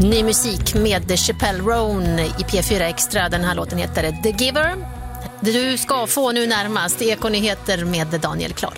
Ny musik med Chappelle Roan i P4 Extra. Den här låten heter The Giver. Du ska få nu närmast Ekonyheter med Daniel Klar.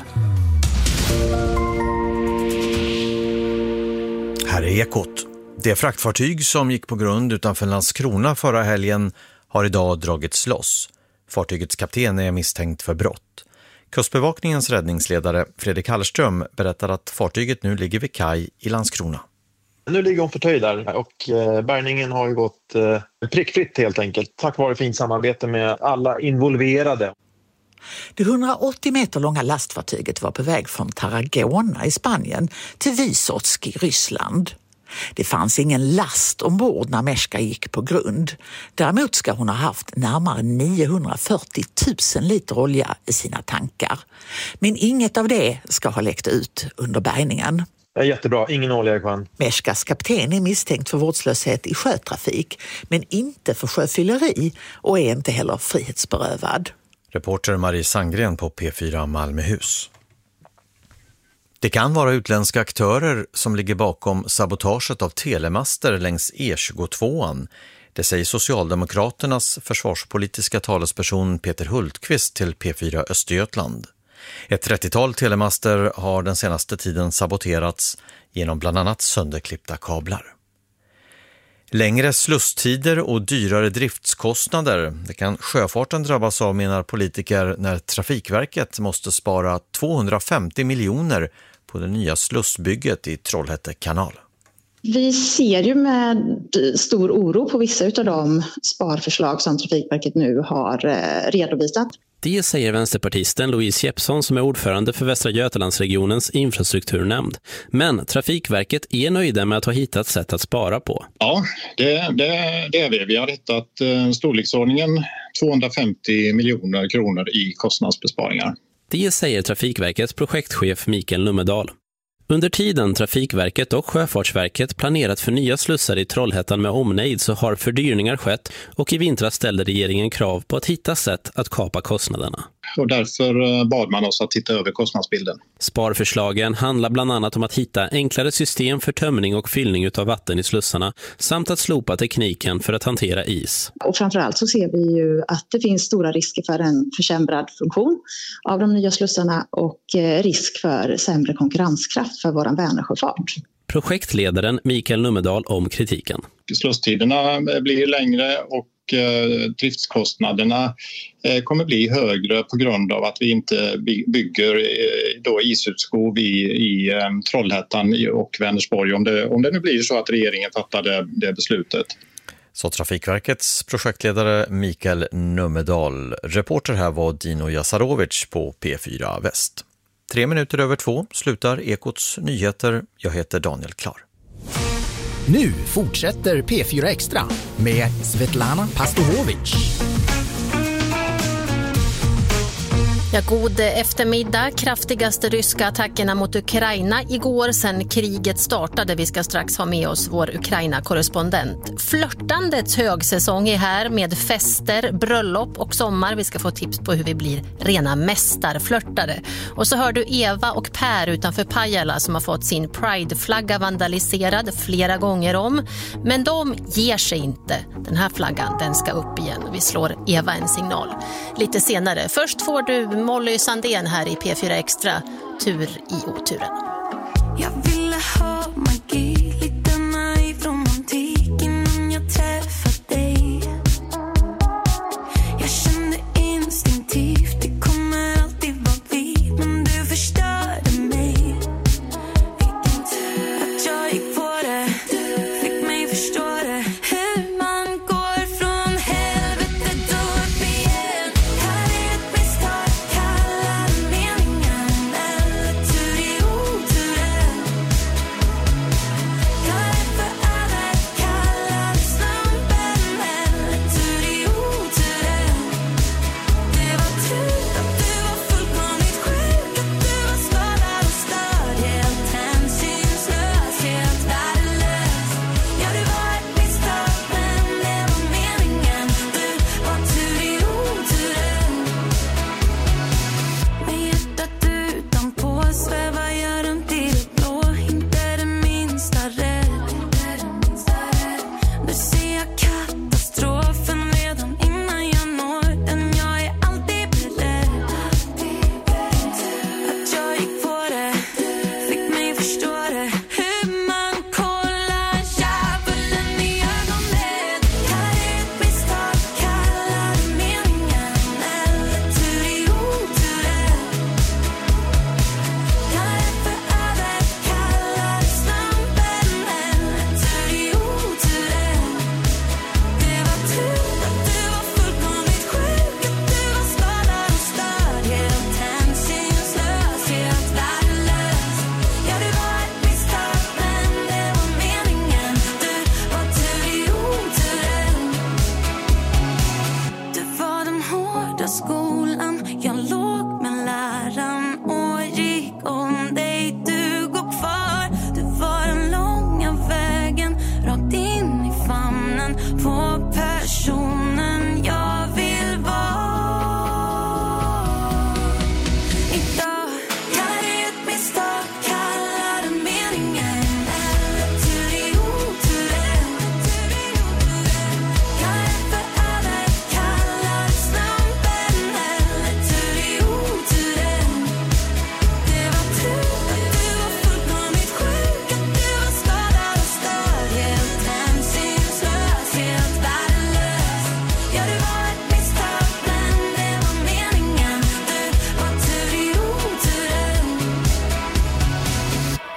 Här är Ekot. Det fraktfartyg som gick på grund utanför Landskrona förra helgen har idag dragits loss. Fartygets kapten är misstänkt för brott. Kustbevakningens räddningsledare Fredrik Hallerström berättar att fartyget nu ligger vid kaj i Landskrona. Nu ligger hon förtöjd där och bärgningen har ju gått prickfritt helt enkelt. Tack vare fint samarbete med alla involverade. Det 180 meter långa lastfartyget var på väg från Tarragona i Spanien till Vysotsk i Ryssland. Det fanns ingen last ombord när Meshka gick på grund. Däremot ska hon ha haft närmare 940 000 liter olja i sina tankar. Men inget av det ska ha läckt ut under bärgningen. Jättebra, ingen olja i sjön. Meshkas kapten är misstänkt för vårdslöshet i sjötrafik, men inte för sjöfylleri och är inte heller frihetsberövad. Reporter Marie Sandgren på P4 Malmöhus. Det kan vara utländska aktörer som ligger bakom sabotaget av telemaster längs E22an. Det säger Socialdemokraternas försvarspolitiska talesperson Peter Hultqvist till P4 Östergötland. Ett 30-tal telemaster har den senaste tiden saboterats genom bland annat sönderklippta kablar. Längre slusstider och dyrare driftskostnader. Det kan sjöfarten drabbas av, menar politiker, när Trafikverket måste spara 250 miljoner på det nya slussbygget i Trollhätte kanal. Vi ser ju med stor oro på vissa av de sparförslag som Trafikverket nu har redovisat. Det säger vänsterpartisten Louise Jeppsson som är ordförande för Västra Götalandsregionens infrastrukturnämnd. Men Trafikverket är nöjda med att ha hittat sätt att spara på. Ja, det är vi. Vi har hittat storleksordningen 250 miljoner kronor i kostnadsbesparingar. Det säger Trafikverkets projektchef Mikael Numedal. Under tiden Trafikverket och Sjöfartsverket planerat för nya slussar i Trollhättan med omnejd så har fördyrningar skett och i vintras ställde regeringen krav på att hitta sätt att kapa kostnaderna. Och därför bad man oss att titta över kostnadsbilden. Sparförslagen handlar bland annat om att hitta enklare system för tömning och fyllning av vatten i slussarna samt att slopa tekniken för att hantera is. Och framförallt så ser vi ju att det finns stora risker för en försämrad funktion av de nya slussarna och risk för sämre konkurrenskraft för vår Vänersjöfart. Projektledaren Mikael Numedal om kritiken. Slusstiderna blir längre och driftskostnaderna kommer bli högre på grund av att vi inte bygger isutskov i Trollhättan och Vänersborg om det nu blir så att regeringen fattar det beslutet. Så Trafikverkets projektledare Mikael Numedal. Reporter här var Dino Jasarovic på P4 Väst. 2:03 slutar Ekots nyheter. Jag heter Daniel Klar. Nu fortsätter P4 Extra med Svetlana Pastovovic. Ja, god eftermiddag. Kraftigaste ryska attackerna mot Ukraina igår sedan kriget startade. Vi ska strax ha med oss vår Ukraina-korrespondent. Flörtandets högsäsong är här med fester, bröllop och sommar. Vi ska få tips på hur vi blir rena mästarflörtare. Och så hör du Eva och Per utanför Pajala som har fått sin Pride-flagga vandaliserad flera gånger om. Men de ger sig inte. Den här flaggan, den ska upp igen. Vi slår Eva en signal lite senare. Först får du Molly Sandén här i P4 Extra, tur i oturen. Jag ville ha magi, lite naiv romantik innan jag träffade dig. Jag kände instinktivt, det kommer alltid vara vi, men du förstörde mig. Vilken tur att jag gick på det, fick mig förstå det. Hur man går från helvetet upp igen. Här är ett misstag, kalla det meningen, eller tur i oturen.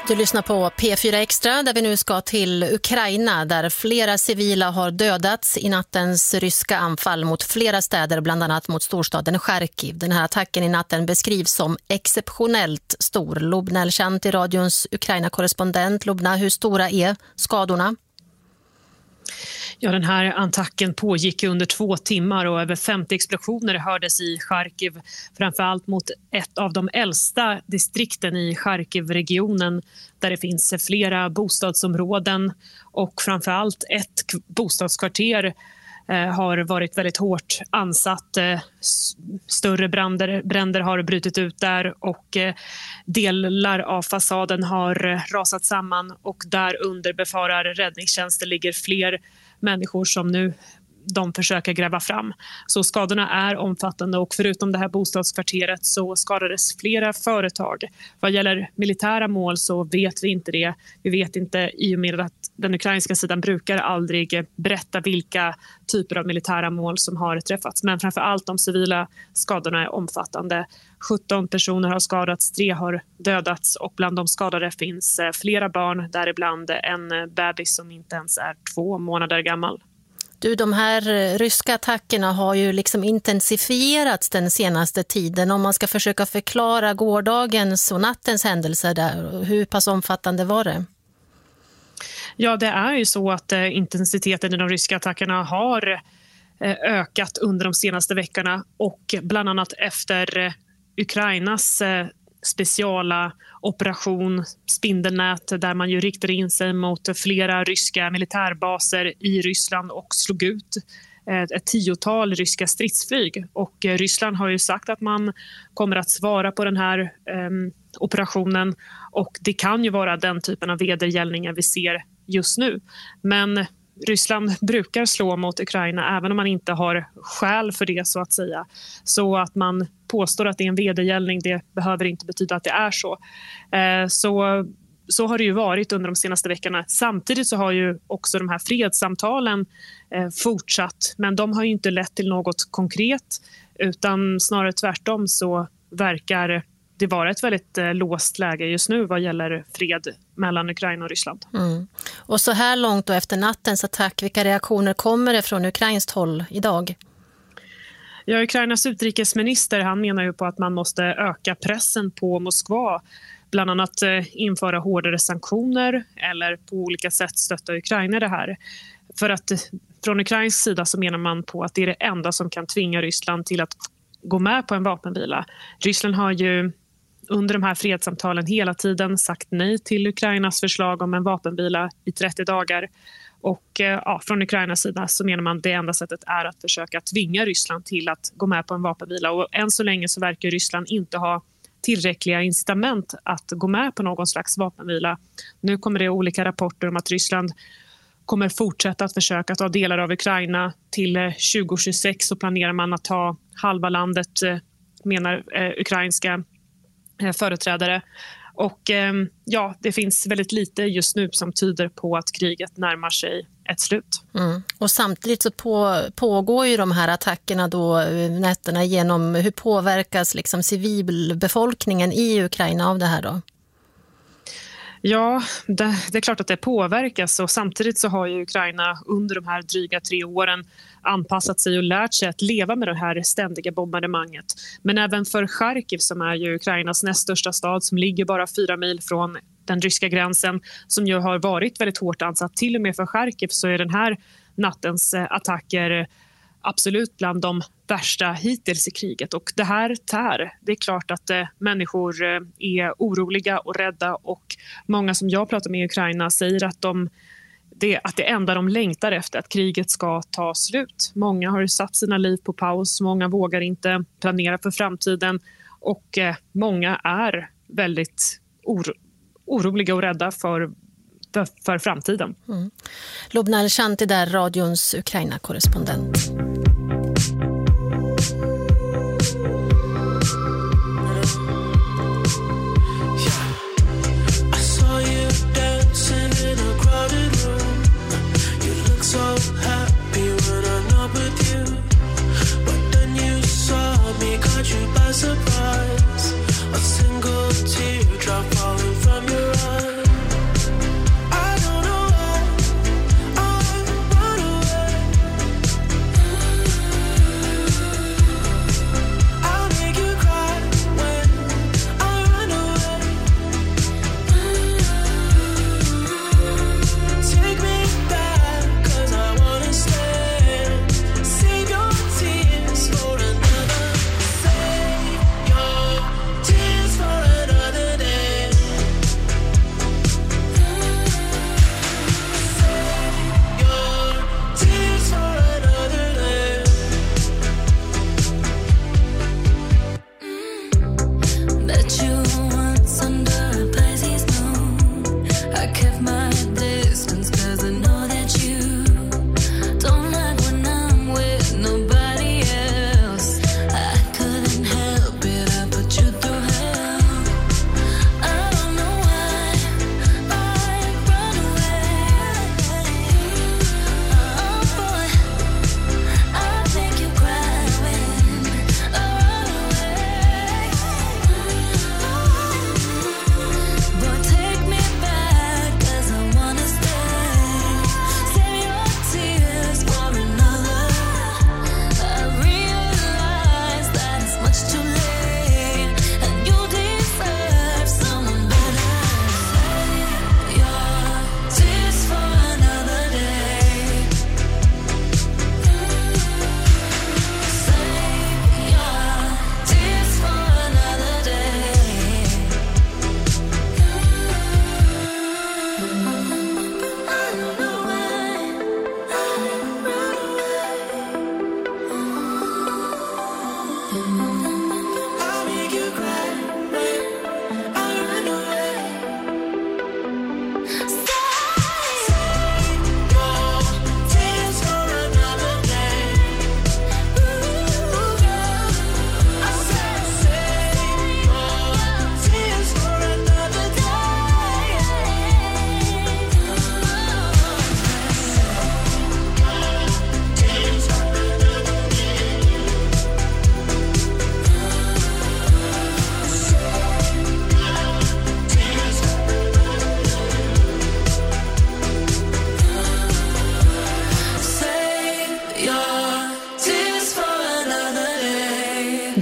Du lyssnar på P4 Extra där vi nu ska till Ukraina där flera civila har dödats i nattens ryska anfall mot flera städer, bland annat mot storstaden Charkiv. Den här attacken i natten beskrivs som exceptionellt stor. Lubna Elchanti, radions Ukraina-korrespondent. Lubna, hur stora är skadorna? Ja, den här attacken pågick under 2 timmar och över 50 explosioner hördes i Charkiv, framförallt mot ett av de äldsta distrikten i Charkiv-regionen där det finns flera bostadsområden och framförallt ett bostadskvarter har varit väldigt hårt ansatt. Större bränder har brutit ut där och delar av fasaden har rasat samman och där under befarar räddningstjänsten ligger fler människor som nu de försöker gräva fram. Så skadorna är omfattande och förutom det här bostadskvarteret så skadades flera företag. Vad gäller militära mål så vet vi inte det. Vi vet inte i och med att den ukrainska sidan brukar aldrig berätta vilka typer av militära mål som har träffats. Men framför allt de civila skadorna är omfattande. 17 personer har skadats, 3 har dödats och bland de skadade finns flera barn, däribland en bebis som inte ens är 2 månader gammal. Du, de här ryska attackerna har ju liksom intensifierats den senaste tiden. Om man ska försöka förklara gårdagens och nattens händelser där, hur pass omfattande var det? Ja, det är ju så att intensiteten i de ryska attackerna har ökat under de senaste veckorna och bland annat efter Ukrainas speciala operation Spindelnät där man ju riktade in sig mot flera ryska militärbaser i Ryssland och slog ut ett 10-tal ryska stridsflyg. Och Ryssland har ju sagt att man kommer att svara på den här operationen och det kan ju vara den typen av vedergällningar vi ser just nu. Men Ryssland brukar slå mot Ukraina även om man inte har skäl för det så att säga. Så att man påstår att det är en vedergällning, det behöver inte betyda att det är så. Så har det ju varit under de senaste veckorna. Samtidigt så har ju också de här fredssamtalen fortsatt. Men de har ju inte lett till något konkret utan snarare tvärtom så verkar det vara ett väldigt låst läge just nu vad gäller fred mellan Ukraina och Ryssland. Mm. Och så här långt då efter nattens attack, vilka reaktioner kommer det från ukrainskt håll idag? Ja, Ukrainas utrikesminister han menar ju på att man måste öka pressen på Moskva. Bland annat införa hårdare sanktioner eller på olika sätt stötta Ukraina i det här. För att från ukrainsk sida så menar man på att det är det enda som kan tvinga Ryssland till att gå med på en vapenvila. Ryssland har ju under de här fredssamtalen hela tiden sagt nej till Ukrainas förslag om en vapenvila i 30 dagar. Och från Ukrainas sida så menar man att det enda sättet är att försöka tvinga Ryssland till att gå med på en vapenvila. Och än så länge så verkar Ryssland inte ha tillräckliga incitament att gå med på någon slags vapenvila. Nu kommer det olika rapporter om att Ryssland kommer fortsätta att försöka ta delar av Ukraina till 2026 så planerar man att ta halva landet, menar ukrainska företrädare. Och det finns väldigt lite just nu som tyder på att kriget närmar sig ett slut. Mm. Och samtidigt så pågår ju de här attackerna då nätterna igenom. Hur påverkas liksom civilbefolkningen i Ukraina av det här då? Ja, det är klart att det påverkas och samtidigt så har ju Ukraina under de här dryga 3 åren anpassat sig och lärt sig att leva med det här ständiga bombardemanget. Men även för Charkiv som är ju Ukrainas näst största stad som ligger bara 4 mil från den ryska gränsen som ju har varit väldigt hårt ansatt. Till och med för Charkiv så är den här nattens attacker absolut bland de värsta hittills i kriget och det här tär. Det är klart att människor är oroliga och rädda och många som jag pratar med i Ukraina säger att det enda de längtar efter att kriget ska ta slut. Många har satt sina liv på paus, många vågar inte planera för framtiden och många är väldigt oroliga och rädda för framtiden. Mm. Lubna Elchanti där, radions Ukraina-korrespondent. So happy when I'm not with you, but then you saw me, caught you by surprise. A single teardrop falling from your eyes.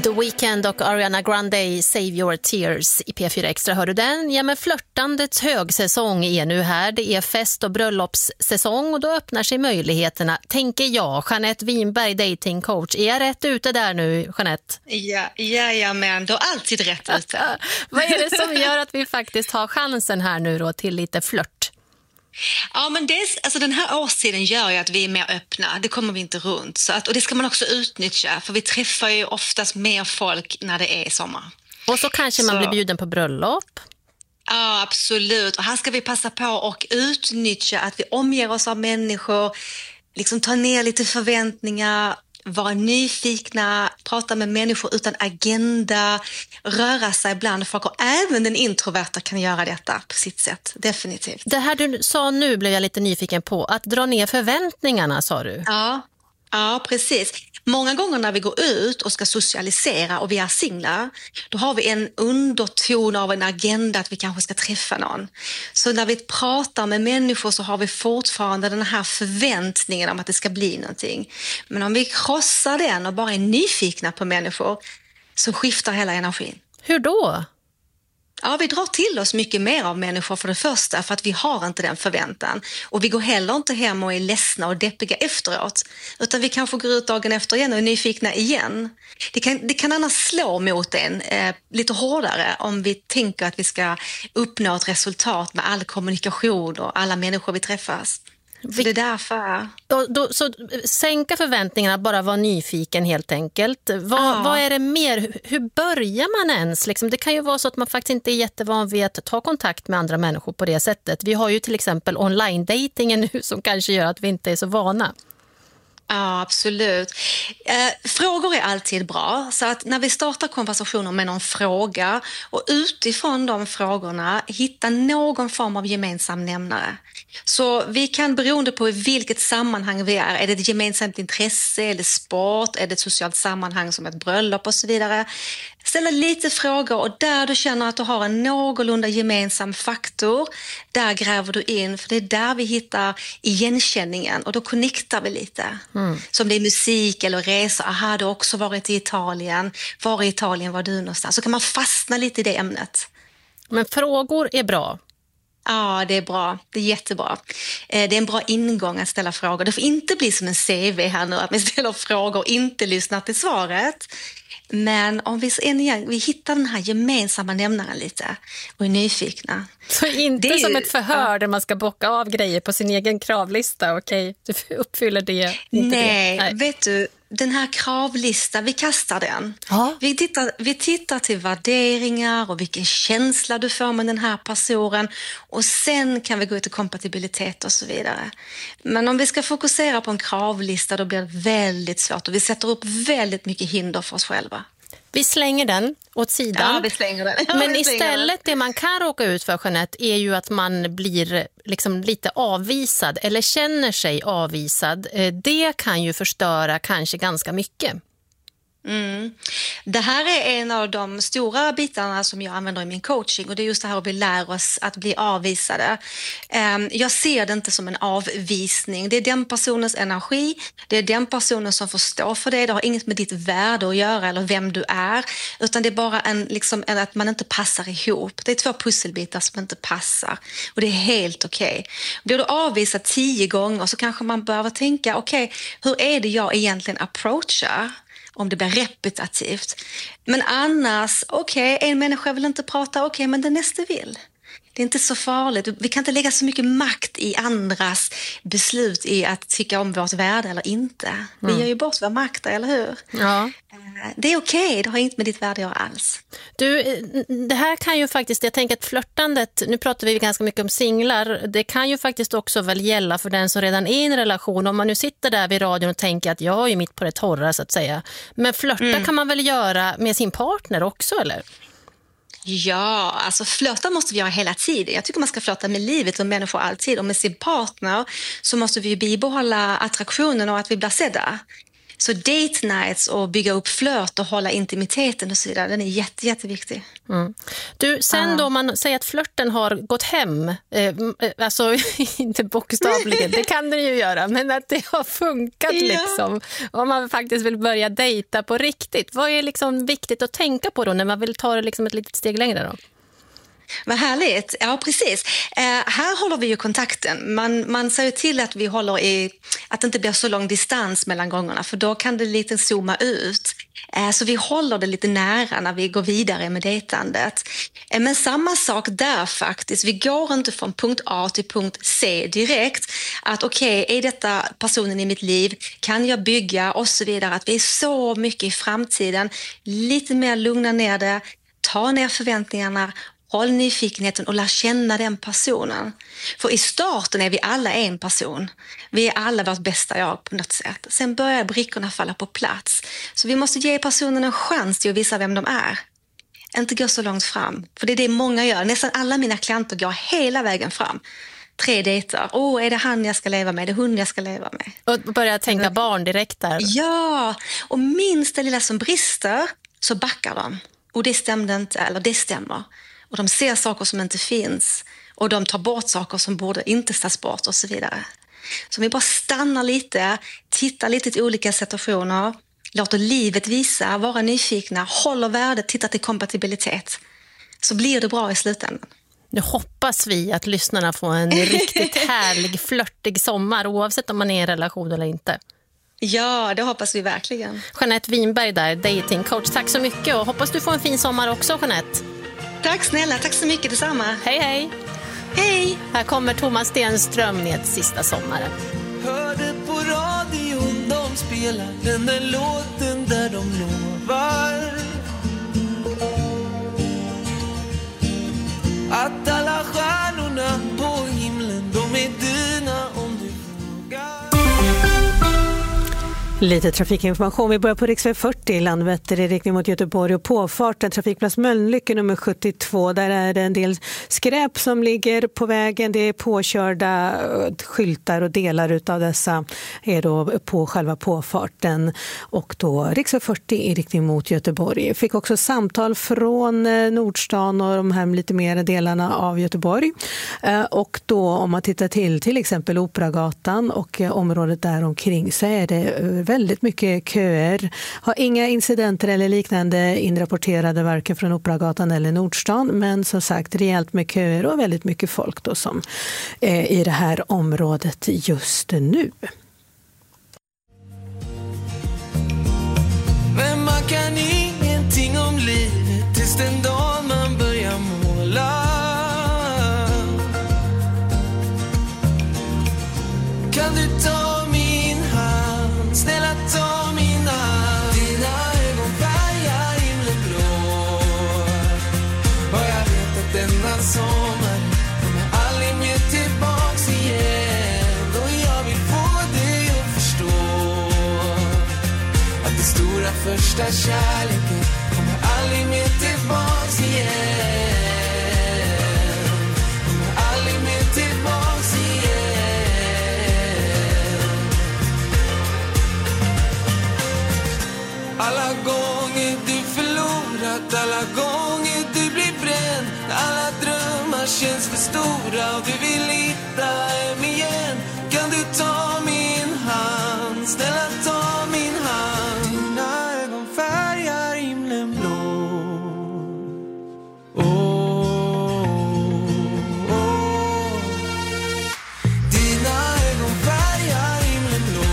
The Weeknd och Ariana Grande, Save Your Tears i P4 Extra. Hör du den? Ja, men flörtandets högsäsong är nu här. Det är fest- och bröllopssäsong och då öppnar sig möjligheterna, tänker jag. Jeanette Winberg, datingcoach. Är jag rätt ute där nu, Jeanette? Ja, men du har alltid rätt ute. Vad är det som gör att vi faktiskt har chansen här nu då till lite flört? Ja, men den här årstiden gör ju att vi är mer öppna. Det kommer vi inte runt. Och det ska man också utnyttja. För vi träffar ju oftast mer folk när det är sommar. Och så kanske man blir bjuden på bröllop. Ja, absolut. Och här ska vi passa på och utnyttja att vi omger oss av människor. Liksom ta ner lite förväntningar. Vara nyfikna, prata med människor utan agenda, röra sig bland folk, och även den introverta kan göra detta på sitt sätt, definitivt. Det här du sa nu blev jag lite nyfiken på, att dra ner förväntningarna, sa du. Ja, precis. Många gånger när vi går ut och ska socialisera och vi är singlar, då har vi en underton av en agenda att vi kanske ska träffa någon. Så när vi pratar med människor så har vi fortfarande den här förväntningen om att det ska bli någonting. Men om vi krossar den och bara är nyfikna på människor så skiftar hela energin. Hur då? Ja, vi drar till oss mycket mer av människor för det första, för att vi har inte den förväntan. Och vi går heller inte hem och är ledsna och deppiga efteråt. Utan vi kanske går ut dagen efter igen och är nyfikna igen. Det kan annars slå mot en lite hårdare om vi tänker att vi ska uppnå ett resultat med all kommunikation och alla människor vi träffas. Så det är därför. Så sänka förväntningarna, bara vara nyfiken helt enkelt. Vad är det mer? Hur börjar man ens? Liksom, det kan ju vara så att man faktiskt inte är jättevan vid att ta kontakt med andra människor på det sättet. Vi har ju till exempel online-datingen nu som kanske gör att vi inte är så vana. Ja, absolut. Frågor är alltid bra, så att när vi startar konversationer med någon fråga och utifrån de frågorna hitta någon form av gemensam nämnare. Så vi kan, beroende på i vilket sammanhang vi är det ett gemensamt intresse, är det sport, är det ett socialt sammanhang som ett bröllop och så vidare, ställa lite frågor, och där du känner att du har en någorlunda gemensam faktor, där gräver du in, för det är där vi hittar igenkänningen och då connectar vi lite. Som det är musik eller resor. Aha, du har också varit i Italien. Var i Italien var du någonstans? Så kan man fastna lite i det ämnet. Men frågor är bra. Ja, det är bra. Det är jättebra. Det är en bra ingång att ställa frågor. Det får inte bli som en CV här nu, att vi ställer frågor och inte lyssnar till svaret. Men om vi hittar den här gemensamma nämnaren lite och är nyfikna. Så inte det som ett förhör där man ska bocka av grejer på sin egen kravlista. Okej, du uppfyller det. Nej, vet du, den här kravlistan, vi kastar den. Ja. Vi tittar till värderingar och vilken känsla du får med den här personen, och sen kan vi gå till kompatibilitet och så vidare. Men om vi ska fokusera på en kravlista, då blir det väldigt svårt och vi sätter upp väldigt mycket hinder för oss själva. Vi slänger den åt sidan. Ja, vi slänger den. Ja, men istället det man kan råka ut för, Jeanette, är ju att man blir liksom lite avvisad eller känner sig avvisad. Det kan ju förstöra kanske ganska mycket. Det här är en av de stora bitarna som jag använder i min coaching, och det är just det här att vi lär oss att bli avvisade. Jag ser det inte som en avvisning. Det är den personens energi, det är den personen som får stå för det. Det har inget med ditt värde att göra eller vem du är, utan det är bara att man inte passar ihop. Det är 2 pusselbitar som inte passar, och det är helt okej. Blir du avvisad 10 gånger så kanske man behöver tänka, okej, hur är det jag egentligen approachar? Om det blir repetitivt. Men annars, en människa vill inte prata, men den nästa vill. Det är inte så farligt. Vi kan inte lägga så mycket makt i andras beslut i att tycka om vårt värde eller inte. Vi gör ju bort vår makt, eller hur? Ja. Det är okej, det har inte med ditt värde att göra alls. Du, det här kan ju faktiskt, jag tänker att flörtandet, nu pratar vi ganska mycket om singlar, det kan ju faktiskt också väl gälla för den som redan är i en relation. Om man nu sitter där vid radion och tänker att jag är mitt på det torra, så att säga. Men flörta kan man väl göra med sin partner också, eller? Ja, alltså flörta måste vi göra hela tiden. Jag tycker man ska flörta med livet och människor alltid. Och med sin partner så måste vi ju bibehålla attraktionen och att vi blir sedda. Så date nights och bygga upp flört och hålla intimiteten och så vidare, den är jätteviktig. Du, sen då man säger att flörten har gått hem, alltså inte bokstavligen, det kan det ju göra, men att det har funkat liksom. Om man faktiskt vill börja dejta på riktigt, vad är liksom viktigt att tänka på då när man vill ta det liksom ett litet steg längre då? Vad härligt. Ja, precis. Här håller vi ju kontakten. Man ser ju till att vi håller att det inte blir så lång distans mellan gångerna, för då kan det lite zooma ut. Så vi håller det lite nära när vi går vidare med dejtandet. Men samma sak där faktiskt. Vi går inte från punkt A till punkt C direkt. Att okej, är detta personen i mitt liv? Kan jag bygga? Och så vidare. Att vi är så mycket i framtiden. Lite mer lugna ner det. Ta ner förväntningarna. Håll nyfikenheten och lär känna den personen. För i starten är vi alla en person. Vi är alla vårt bästa jag på något sätt. Sen börjar brickorna falla på plats. Så vi måste ge personen en chans till att visa vem de är. Inte gå så långt fram. För det är det många gör. Nästan alla mina klienter går hela vägen fram. 3 dejter. Är det han jag ska leva med? Är det hon jag ska leva med? Och börja tänka barn direkt där. Ja, och minst det lilla som brister så backar de. Och det stämde inte, eller det stämmer. Och de ser saker som inte finns. Och de tar bort saker som borde inte tas bort och så vidare. Så vi bara stannar lite, tittar lite till olika situationer. Låter livet visa, vara nyfikna, håller värdet, titta till kompatibilitet. Så blir det bra i slutändan. Nu hoppas vi att lyssnarna får en riktigt härlig, flörtig sommar oavsett om man är i en relation eller inte. Ja, det hoppas vi verkligen. Jeanette Winberg där, datingcoach. Tack så mycket och hoppas du får en fin sommar också, Jeanette. Tack snälla, tack så mycket detsamma. Hej, hej. Hej. Här kommer Thomas Stenström med Sista sommaren. Hörde på radion, de spelar den där låten där de lovar att alla stjärnorna på himlen, de är dina om du frågar. Lite trafikinformation. Vi börjar på riksväg 40 i Landvetter i riktning mot Göteborg och påfarten trafikplats Mölnlycke nummer 72. Där är det en del skräp som ligger på vägen. Det är påkörda skyltar och delar utav dessa är då på själva påfarten. Och då riksväg 40 i riktning mot Göteborg. Fick också samtal från Nordstan och de här lite mer delarna av Göteborg. Och då om man tittar till exempel Operagatan och området där omkring så är det väldigt mycket köer. Har inga incidenter eller liknande inrapporterade varken från Operagatan eller Nordstan, men som sagt rejält med köer och väldigt mycket folk då som är i det här området just nu. Men man kan ingenting om livet tills den dag man börjar måla. Kan du ta min hand, snälla ta min hand. Dina ögon färgar himlen blå. Och jag vet att denna sommar kommer aldrig mer tillbaks igen. Och jag vill få dig att förstå att den stora första kärleken kommer aldrig mer tillbaks igen. Kommer aldrig mer tillbaks igen. Alla gånger du förlorat, alla gånger du blir bränd, alla drömmar känns för stora och du vill hitta hem igen. Kan du ta min hand, snälla ta min hand. Dina ögon färgar himlen blå. Dina ögon färgar himlen blå.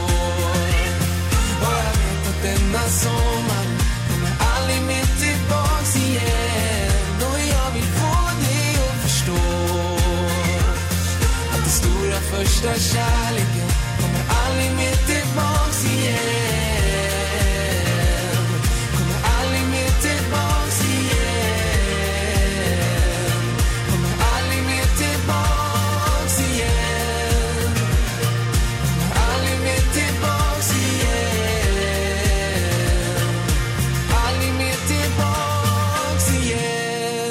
Och jag vet att denna sommar kommer aldrig mer tillbaks igen. Och jag vill få dig att förstå att den stora första kärleken kommer aldrig mer tillbaks igen. Kommer aldrig mer tillbaks igen. Kommer aldrig mer tillbaks igen. Kommer aldrig mer tillbaks igen. Aldrig mer tillbaks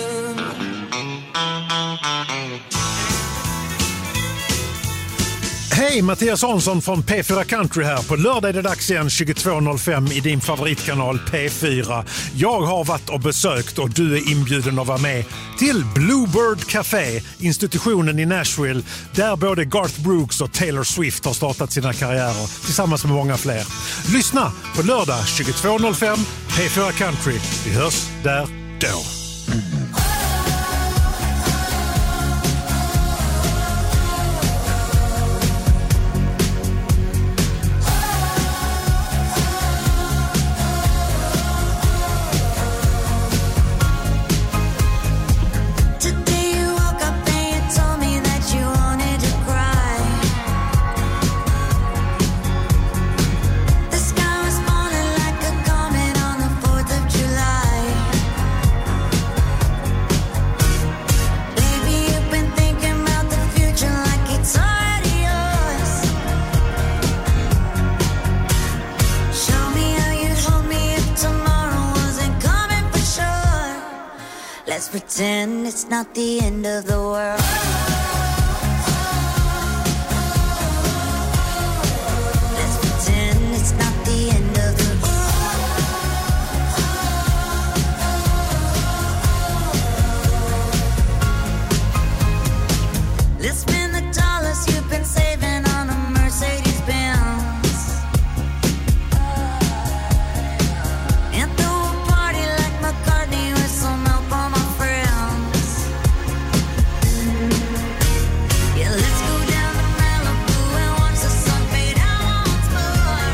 igen. Hej, Mattias Hansson från P4 Country här. På lördag är det dags igen 22.05 i din favoritkanal P4. Jag har varit och besökt och du är inbjuden att vara med till Bluebird Café, institutionen i Nashville, där både Garth Brooks och Taylor Swift har startat sina karriärer tillsammans med många fler. Lyssna på lördag 22.05 P4 Country. Vi hörs där då. Let's pretend it's not the end of the world. Let's pretend it's not the end of the world. Let's spend the dollars you've been saving on a Mercedes-Benz and throw a party like McCartney with some help on my friends. Yeah, let's go down to Malibu and watch the sun fade out once more.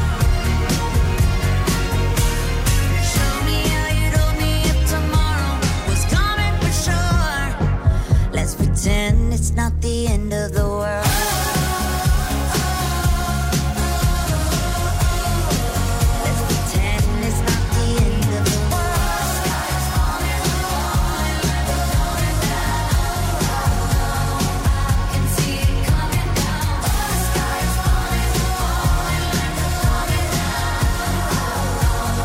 Show me how you'd hold me if tomorrow was coming for sure. Let's pretend it's not the end of the world. Let's pretend it's not the end of the world. Sky's falling, falling, falling down. I can see it coming down. The sky's falling, falling, falling down.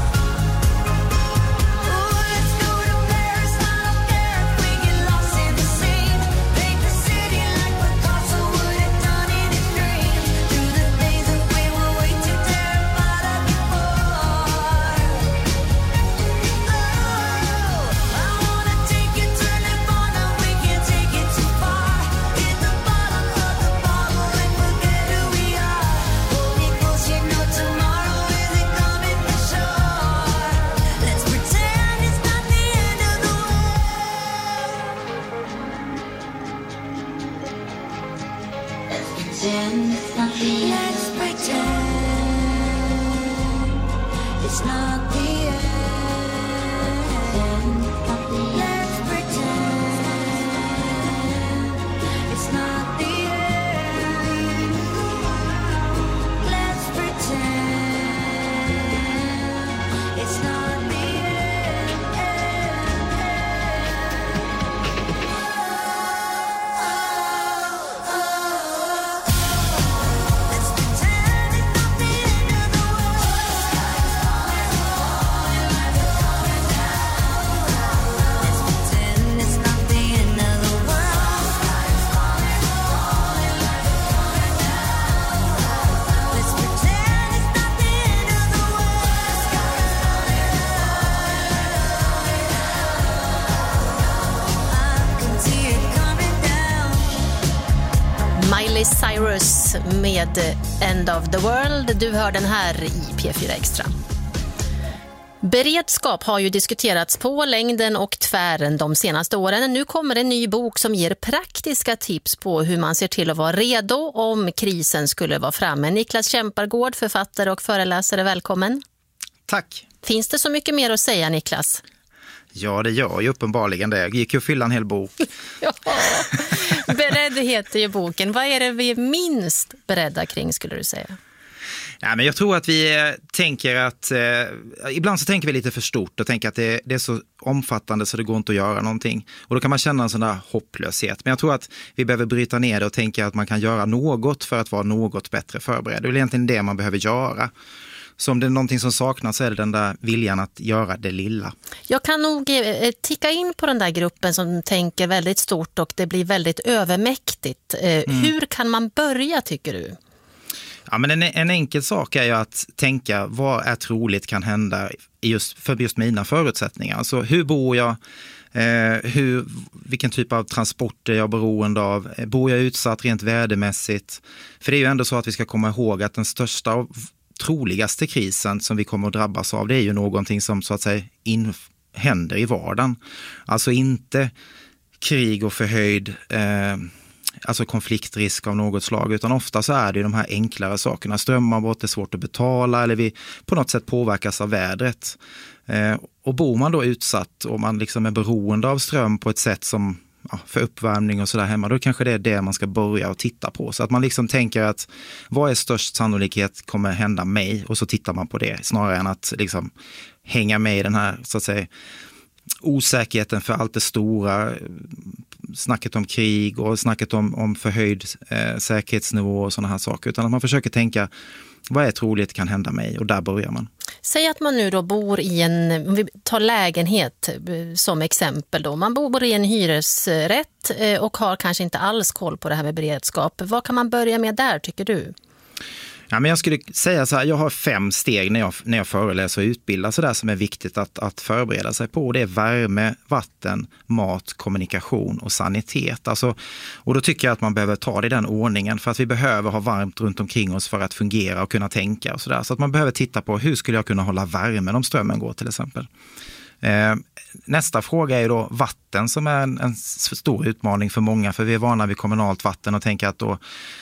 Ooh, let's go to Paris. I don't care if we get lost in the scene. Paint the city like Picasso would have done in his dreams. Do the things that we were way too terrified of before. Oh, I wanna take you, turn it on, now we can't take it too far. Hit the bottom of the bottle and forget who we are. Hold me close, you know tomorrow isn't coming for sure. Let's pretend it's not the end of the world. Let's pretend it's not the end. Let's pretend it's not the end. Let's pretend it's not the end. Let's pretend it's not the Miley Cyrus med End of the World. Du hör den här i P4 Extra. Beredskap har ju diskuterats på längden och tvären de senaste åren. Nu kommer en ny bok som ger praktiska tips på hur man ser till att vara redo om krisen skulle vara framme. Niklas Kämpargård, författare och föreläsare, välkommen. Tack. Finns det så mycket mer att säga, Niklas? Ja, det gör ju uppenbarligen det. Jag gick ju att fylla en hel bok. Ja, beredd heter ju boken. Vad är det vi är minst beredda kring, skulle du säga? Ja, men jag tror att vi tänker att ibland så tänker vi lite för stort och tänker att det är så omfattande så det går inte att göra någonting. Och då kan man känna en sån där hopplöshet. Men jag tror att vi behöver bryta ner det och tänka att man kan göra något för att vara något bättre förberedd. Det är väl egentligen det man behöver göra. Så om det är någonting som saknas så är det den där viljan att göra det lilla. Jag kan nog ticka in på den där gruppen som tänker väldigt stort och det blir väldigt övermäktigt. Hur kan man börja, tycker du? Ja, men en enkel sak är ju att tänka vad är troligt kan hända för just mina förutsättningar. Alltså hur bor jag? Vilken typ av transporter jag är beroende av? Bor jag utsatt rent vädermässigt? För det är ju ändå så att vi ska komma ihåg att den största och troligaste krisen som vi kommer att drabbas av, det är ju någonting som så att säga händer i vardagen. Alltså inte krig och förhöjd alltså konfliktrisk av något slag, utan ofta så är det ju de här enklare sakerna. Strömavbrott är svårt att betala eller vi på något sätt påverkas av vädret. Och bor man då utsatt och man liksom är beroende av ström på ett sätt som för uppvärmning och sådär hemma, då kanske det är det man ska börja och titta på. Så att man liksom tänker att vad är störst sannolikhet kommer hända mig, och så tittar man på det snarare än att liksom hänga med i den här så att säga osäkerheten för allt det stora, snacket om krig och snacket om förhöjd säkerhetsnivå och sådana här saker, utan att man försöker tänka vad är troligt kan hända mig, och där börjar man. Säg att man nu då bor i om vi tar lägenhet som exempel då. Man bor i en hyresrätt och har kanske inte alls koll på det här med beredskap. Vad kan man börja med där, tycker du? Ja, men jag skulle säga så här, jag har 5 steg när jag föreläser och utbildar så där som är viktigt att förbereda sig på. Det är värme, vatten, mat, kommunikation och sanitet. Alltså, och då tycker jag att man behöver ta det i den ordningen, för att vi behöver ha varmt runt omkring oss för att fungera och kunna tänka och sådär. Så att man behöver titta på hur skulle jag kunna hålla värmen om strömmen går till exempel. Nästa fråga är då vatten, som är en stor utmaning för många, för vi är vana vid kommunalt vatten och tänker att då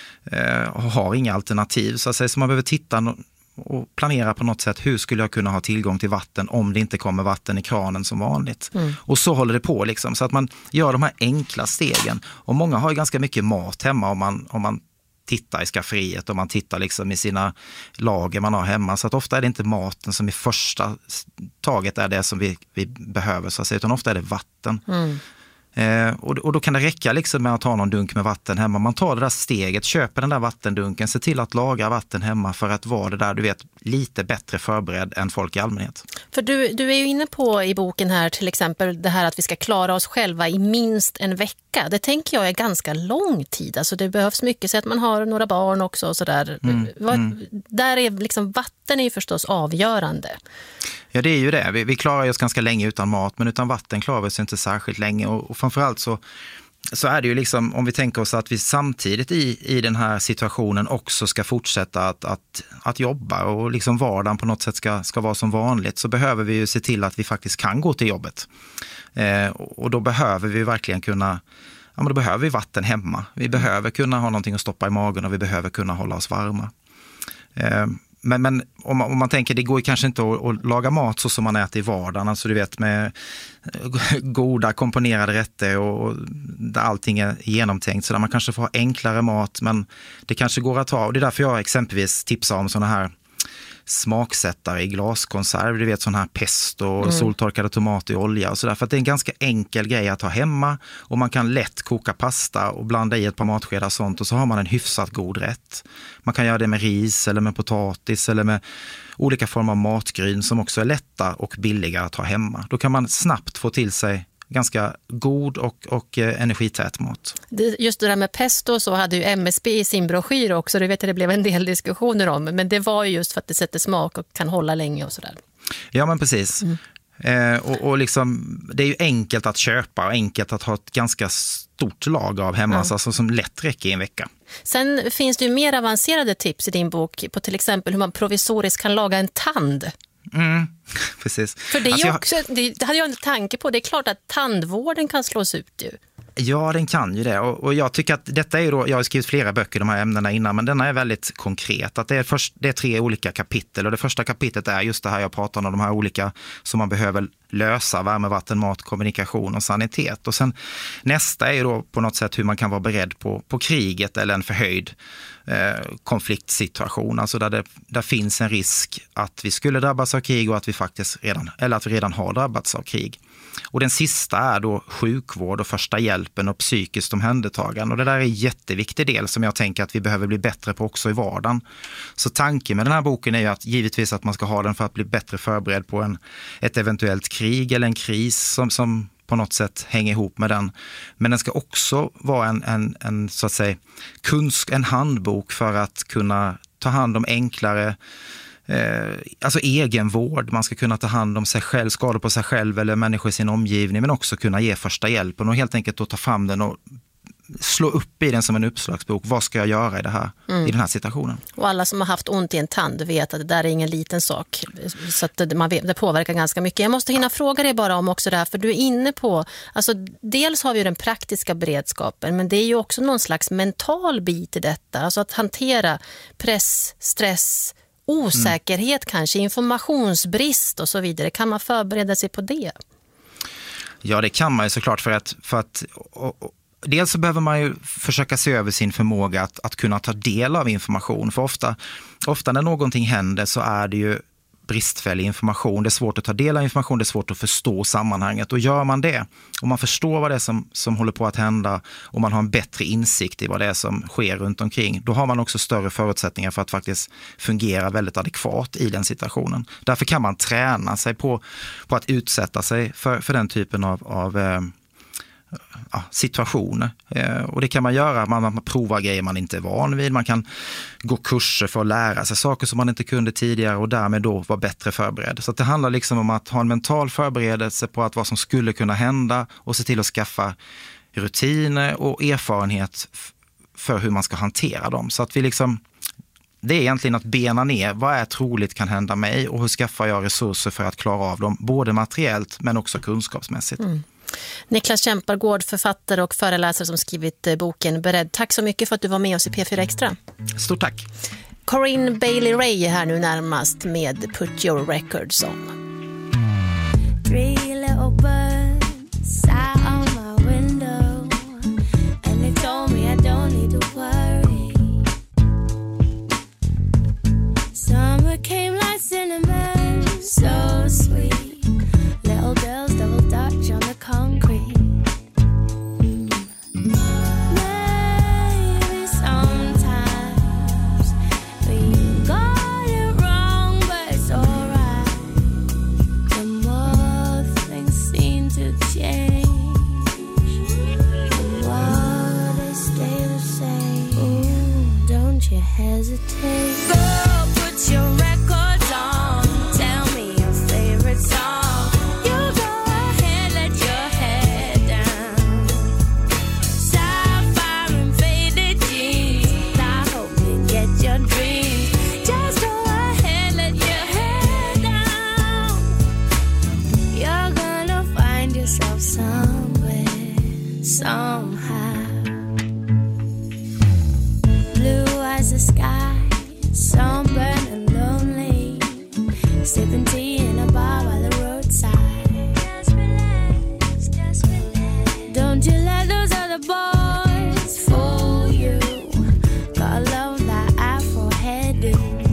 har inga alternativ. Så man behöver titta och planera på något sätt. Hur skulle jag kunna ha tillgång till vatten om det inte kommer vatten i kranen som vanligt? Och så håller det på liksom. Så att man gör de här enkla stegen. Och många har ju ganska mycket mat hemma om man tittar i skafferiet och man tittar liksom i sina lager man har hemma. Så att ofta är det inte maten som i första taget är det som vi behöver, så att säga, utan ofta är det vatten. Och då kan det räcka liksom med att ta någon dunk med vatten hemma. Man tar det där steget, köper den där vattendunken, se till att lagra vatten hemma för att vara det där, du vet, lite bättre förberedd än folk i allmänhet. För du är ju inne på i boken här till exempel det här att vi ska klara oss själva i minst en vecka. Det tänker jag är ganska lång tid. Alltså det behövs mycket, så att man har några barn också och sådär. Där är liksom vatten är ju förstås avgörande. Ja, det är ju det. Vi klarar oss ganska länge utan mat, men utan vatten klarar vi oss inte särskilt länge. Och framförallt så är det ju liksom, om vi tänker oss att vi samtidigt i den här situationen också ska fortsätta att jobba och liksom vardagen på något sätt ska vara som vanligt, så behöver vi ju se till att vi faktiskt kan gå till jobbet. Och då behöver vi verkligen kunna, då behöver vi vatten hemma. Vi behöver kunna ha någonting att stoppa i magen och vi behöver kunna hålla oss varma. Men om man tänker, det går ju kanske inte att laga mat så som man äter i vardagen, alltså du vet med goda komponerade rätter och där allting är genomtänkt, så där man kanske får ha enklare mat, men det kanske går att ta, och det är därför jag exempelvis tipsar om såna här smaksättare i glaskonserv, du vet sån här pesto och soltorkade tomater i olja och sådär, för att det är en ganska enkel grej att ha hemma och man kan lätt koka pasta och blanda i ett par matskedar sånt och så har man en hyfsat god rätt. Man kan göra det med ris eller med potatis eller med olika former av matgryn som också är lätta och billiga att ha hemma. Då kan man snabbt få till sig ganska god och energität mat. Just det där med pesto så hade ju MSB i sin broschyr också, det vet jag det blev en del diskussioner om, men det var ju just för att det sätter smak och kan hålla länge och sådär. Ja, men precis. Och liksom, det är ju enkelt att köpa och enkelt att ha ett ganska stort lager av hemma, alltså som lätt räcker i en vecka. Sen finns det ju mer avancerade tips i din bok på till exempel hur man provisoriskt kan laga en tand. Precis. För det är ju också, det hade jag en tanke på, det är klart att tandvården kan slås ut ju. Ja, den kan ju det. Och jag tycker att detta är ju då, jag har skrivit flera böcker de här ämnena innan, men denna är väldigt konkret. Att det är 3 olika kapitel, och det första kapitlet är just det här jag pratar om, de här olika som man behöver lösa: värme, vatten, mat, kommunikation och sanitet. Och sen nästa är ju då på något sätt hur man kan vara beredd på kriget eller en förhöjd konfliktsituation, alltså där finns en risk att vi skulle drabbas av krig och att vi faktiskt redan har drabbats av krig. Och den sista är då sjukvård och första hjälpen och psykiskt omhändertagande. Och det där är en jätteviktig del som jag tänker att vi behöver bli bättre på också i vardagen. Så tanken med den här boken är ju att givetvis att man ska ha den för att bli bättre förberedd på ett eventuellt krig eller en kris som på något sätt hänger ihop med den. Men den ska också vara en så att säga en handbok för att kunna ta hand om enklare alltså egenvård. Man ska kunna ta hand om sig själv, skador på sig själv eller människor i sin omgivning, men också kunna ge första hjälpen och helt enkelt då ta fram den och slå upp i den som en uppslagsbok. Vad ska jag göra i den här situationen? Och alla som har haft ont i en tand vet att det där är ingen liten sak. Så att det påverkar ganska mycket. Jag måste hinna fråga dig bara om också det här, för du är inne på, alltså dels har vi ju den praktiska beredskapen, men det är ju också någon slags mental bit i detta. Alltså att hantera press, stress, osäkerhet kanske, informationsbrist och så vidare. Kan man förbereda sig på det? Ja, det kan man ju såklart för att dels så behöver man ju försöka se över sin förmåga att kunna ta del av information. För ofta när någonting händer så är det ju bristfällig information. Det är svårt att ta del av information, det är svårt att förstå sammanhanget. Och gör man det, och man förstår vad det är som håller på att hända och man har en bättre insikt i vad det är som sker runt omkring, då har man också större förutsättningar för att faktiskt fungera väldigt adekvat i den situationen. Därför kan man träna sig på att utsätta sig för den typen av situationer. Och det kan man göra, man provar grejer man inte är van vid, man kan gå kurser för att lära sig saker som man inte kunde tidigare och därmed då vara bättre förberedd. Så att det handlar liksom om att ha en mental förberedelse på att vad som skulle kunna hända och se till att skaffa rutiner och erfarenhet för hur man ska hantera dem. Så att vi liksom, det är egentligen att bena ner vad är troligt kan hända mig och hur skaffar jag resurser för att klara av dem, både materiellt men också kunskapsmässigt. Niklas Kämpargård, författare och föreläsare som skrivit boken Beredd. Tack så mycket för att du var med oss i P4 Extra. Stort tack. Corinne Bailey Ray är här nu närmast med Put Your Records On. 3 little birds sat on my window and they told me I don't need to worry. Summer came like cinnamon, so sweet. Little girls double dutch on the concrete. Maybe sometimes we got it wrong, but it's alright. The more things seem to change, the more they stay the same. Ooh, don't you hesitate. Girl, put your records on. Tell me your favorite song. Somehow, blue as the sky, sunburned and lonely, sipping tea in a bar by the roadside. Just relax, just relax. Don't you let those other boys fool you. Gotta love that Afro hairdo.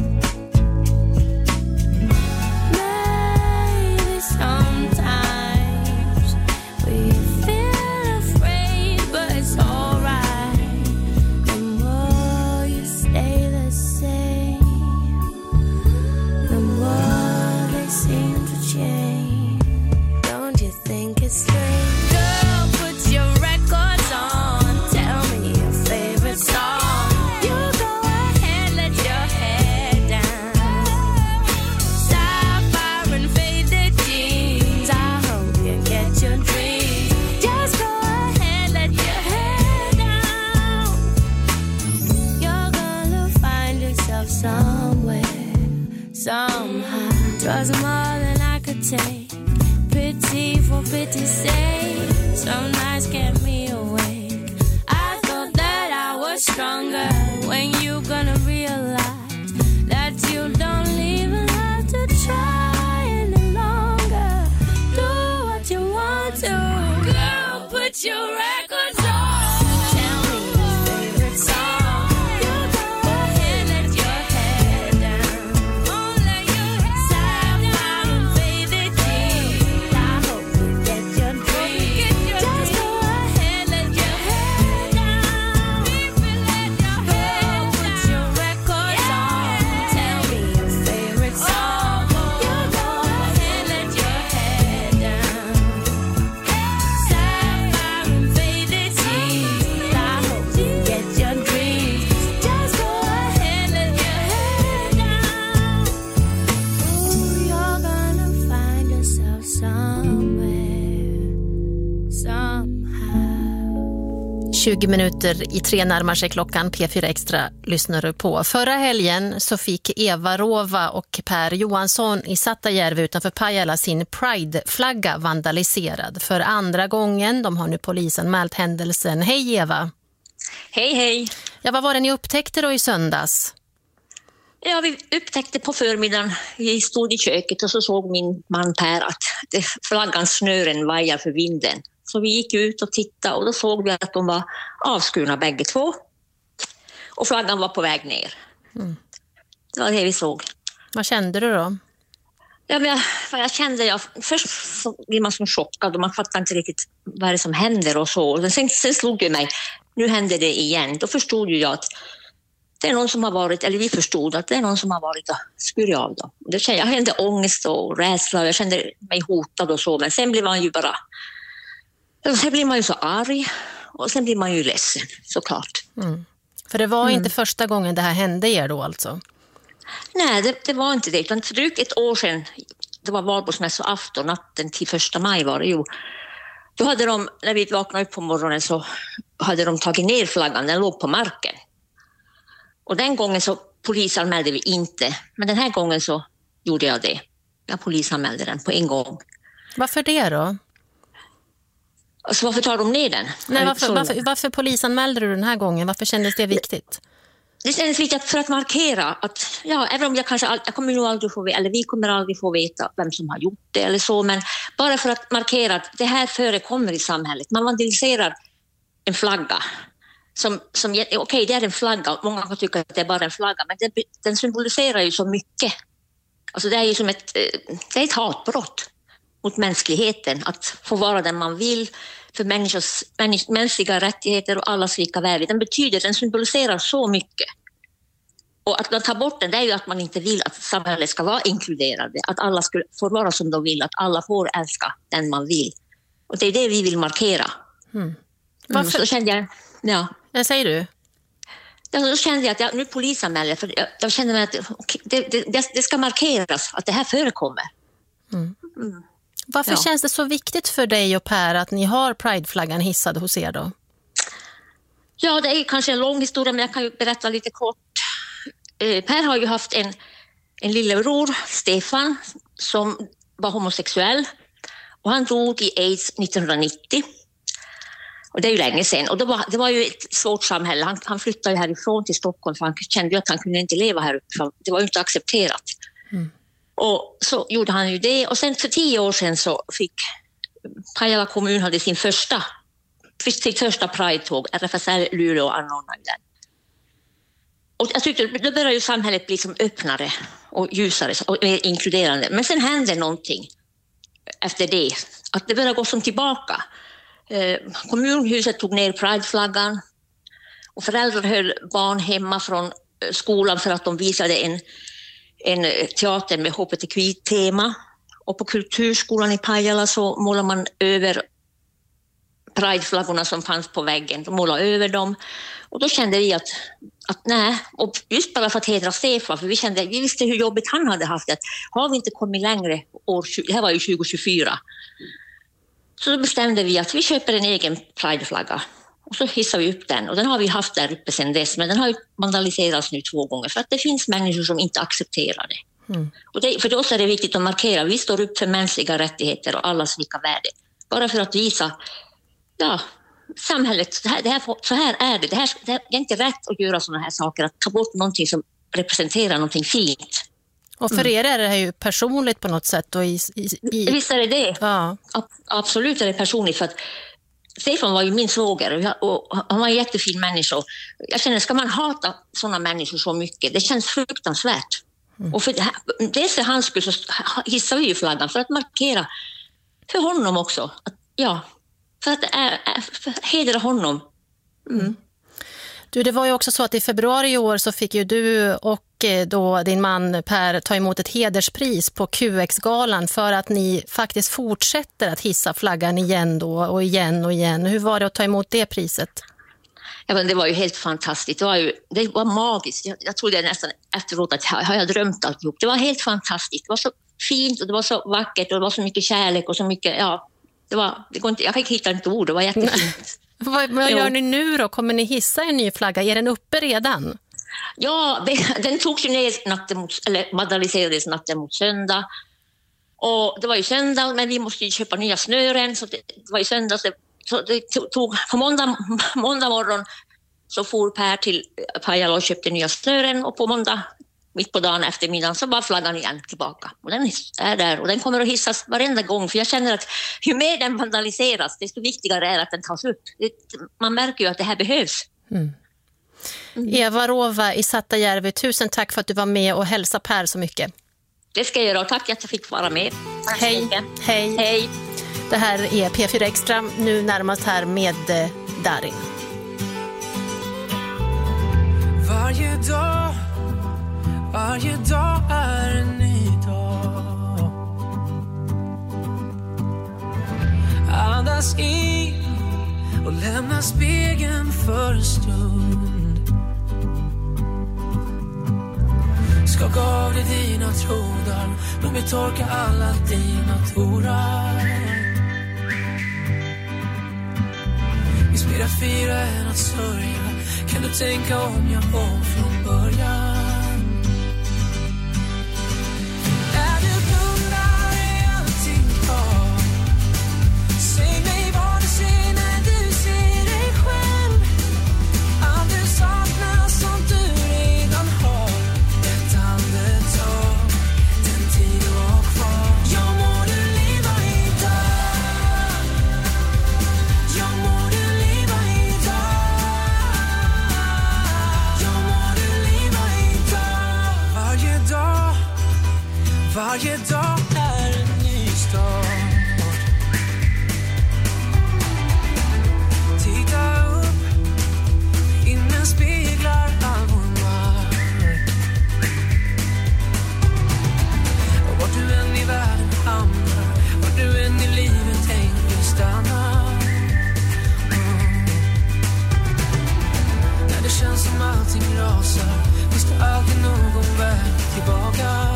Maybe sometimes we feel afraid, but it's alright. The more you stay the same, the more they seem to change. Don't you think it's strange? Girl, put your records on. Tell me your favorite song. You go ahead, let your hair down. Sapphire and faded jeans. I hope you get your dreams. Just go ahead, let your hair down. You're gonna find yourself somewhere, somehow. 'Twas more than I could take. Pity for pity's sake. Some nights kept me awake. I thought that I was stronger. When you gonna realize that you don't even have to try any longer. Do what you want to. Girl, put your records on. Tell me your favorite song. You go ahead, let your hair down. Oh, let your hair down. Sapphire and faded jeans. I hope you get 20 minuter i 3 närmar sig klockan. P4 Extra lyssnar du på. Förra helgen så fick Eva Rova och Per Johansson i Sattajärvi utanför Pajala sin Pride-flagga vandaliserad. För andra gången, de har nu polisanmält händelsen. Hej Eva! Hej hej! Ja, vad var det ni upptäckte då i söndags? Ja, vi upptäckte på förmiddagen, vi stod i köket och så såg min man Per att flaggans snören vajar för vinden. Så vi gick ut och tittade och då såg vi att de var avskurna bägge två. Och flaggan var på väg ner. Det var det vi såg. Vad kände du då? Ja, men jag kände, först så blir man som chockad och man fattar inte riktigt vad det som händer och så. Men sen slog det mig, nu händer det igen. Då förstod jag att det är någon som har varit, eller vi förstod att det är någon som har varit och skurit av dem. Jag kände ångest och rädsla och jag kände mig hotad och så. Men sen blir man ju så arg och sen blir man ju ledsen, såklart. För det var inte första gången det här hände er då alltså? Nej, det var inte det. Utan för drygt ett år sedan, det var valborgsmässoafton, natten till 1 maj var det ju. Då hade de, när vi vaknade upp på morgonen så hade de tagit ner flaggan, den låg på marken. Och den gången så polisanmälde vi inte, men den här gången så gjorde jag det. Jag polisanmälde den på en gång. Varför det då? Alltså varför tar de ner den? Nej, varför polisanmälde du den här gången? Varför kändes det viktigt? Det kändes viktigt för att markera att, även om jag kommer nog aldrig få veta, eller vi kommer aldrig få veta vem som har gjort det eller så, men bara för att markera att det här förekommer i samhället. Man vandaliserar en flagga som okej, det är en flagga, många kan tycka att det är bara en flagga, men den symboliserar ju så mycket. Alltså det är ju som det är ett hatbrott mot mänskligheten, att få vara den man vill, för mänskliga rättigheter och allas lika värde. Den symboliserar så mycket. Och att man tar bort den, det är ju att man inte vill att samhället ska vara inkluderande, att alla får vara som de vill, att alla får älska den man vill. Och det är det vi vill markera. Varför? Så kände jag, Vad säger du? Då kände jag att jag nu polisanmäler, för jag kände mig att det ska markeras att det här förekommer. Varför känns det så viktigt för dig och Per att ni har Pride-flaggan hissad hos er då? Ja, det är kanske en lång historia, men jag kan ju berätta lite kort. Per har ju haft en lillebror, Stefan, som var homosexuell. Och han dog i AIDS 1990. Och det är ju länge sedan. Och det var ju ett svårt samhälle. Han flyttade ju härifrån till Stockholm för han kände ju att han kunde inte leva här uppe. Det var ju inte accepterat. Och så gjorde han ju det. Och sen för 10 år sedan så fick Pajala kommun hade sitt första Pride-tåg. RFSL Luleå anordnade den. Och jag tyckte då började ju samhället bli som öppnare och ljusare och mer inkluderande. Men sen hände någonting efter det. Att det började gå som tillbaka. Kommunhuset tog ner Pride-flaggan och föräldrar höll barn hemma från skolan för att de visade en teater med hbtq-tema. Och på kulturskolan i Pajala så målar man över Pride-flaggorna som fanns på väggen. De målade över dem. Och då kände vi att nej, och just bara för att hedra Stefan, för vi visste hur jobbigt han hade haft det. Har vi inte kommit längre det här var ju 2024. Så då bestämde vi att vi köper en egen Pride-flagga. Och så hissar vi upp den. Och den har vi haft där uppe sedan dess. Men den har ju vandaliserats nu 2 gånger. För att det finns människor som inte accepterar det. Och för oss är det viktigt att markera. Vi står upp för mänskliga rättigheter och allas lika värde. Bara för att visa, samhället, så här är det. Det är inte rätt att göra sådana här saker. Att ta bort någonting som representerar någonting fint. Och för er är det här ju personligt på något sätt. Och Visst är det. Ja. Absolut är det personligt, för att Stefan var ju min svåger och han var en jättefin människa. Jag känner, ska man hata sådana människor så mycket? Det känns fruktansvärt. Och för för hans skull så hissar vi ju flaggan för att markera för honom också. För att hedra honom. Du, det var ju också så att i februari i år så fick ju du och då din man Per ta emot ett hederspris på QX-galan för att ni faktiskt fortsätter att hissa flaggan igen då och igen och igen. Hur var det att ta emot det priset? Ja, men det var ju helt fantastiskt. Det var magiskt. Jag trodde nästan efteråt att har jag drömt alltihop. Det var helt fantastiskt. Det var så fint och det var så vackert och det var så mycket kärlek och så mycket, jag kan inte hitta ett ord. Det var jättefint. Vad gör ni nu då? Kommer ni hissa en ny flagga? Är den uppe redan? Ja, den togs ju ner vandaliserades natten mot söndag. Och det var ju söndag, men vi måste ju köpa nya snören, så det var ju söndag. Så det tog på måndag morgon så for Per till Pajala och köpte nya snören, och på måndag mitt på dagen eftermiddagen så var flaggan igen tillbaka. Och den är där och den kommer att hissas varenda gång, för jag känner att ju mer den vandaliseras desto viktigare är att den tas upp. Man märker ju att det här behövs. Eva Rova i Sattajärvi, tusen tack för att du var med och hälsa Per så mycket. Det ska jag göra, och tack att jag fick vara med. Hej. Det här är P4 Extra, nu närmast här med Darin. Varje dag är en ny dag. Andas in och lämna spegeln för en stund. Skaka av dig dina trådar, låt mig torka alla dina tårar. Inspira fyra än att sörja. Kan du tänka om jag om från början? Är du blundar är allting bra. Säg mig vad du ser när du ser dig själv. Allt du saknar som du redan har. Ett andetag, den tid du har kvar. Jag må du leva idag. Jag må du leva idag. Jag må du leva idag. Varje dag är en ny start. Titta upp, himlen speglar all vår mark. Och vart du än i världen hamnar, vart du än i livet tänker stanna. När det känns som allting rasar, finns det alltid någon väg tillbaka.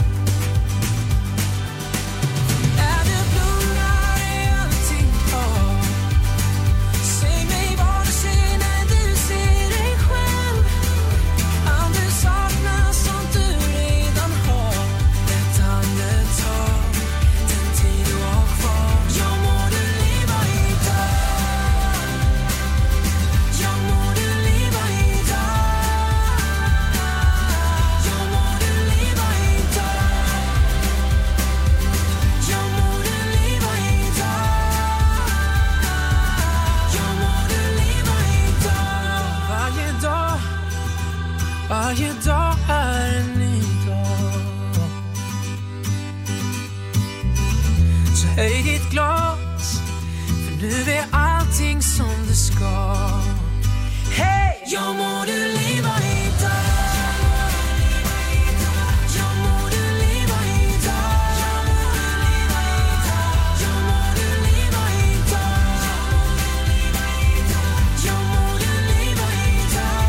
Varje dag är en ny dag. Så höj ditt glas, för nu är allting som det ska. Hej! Jag må du leva idag. Jag må du leva idag. Jag må du leva idag. Jag må du leva idag.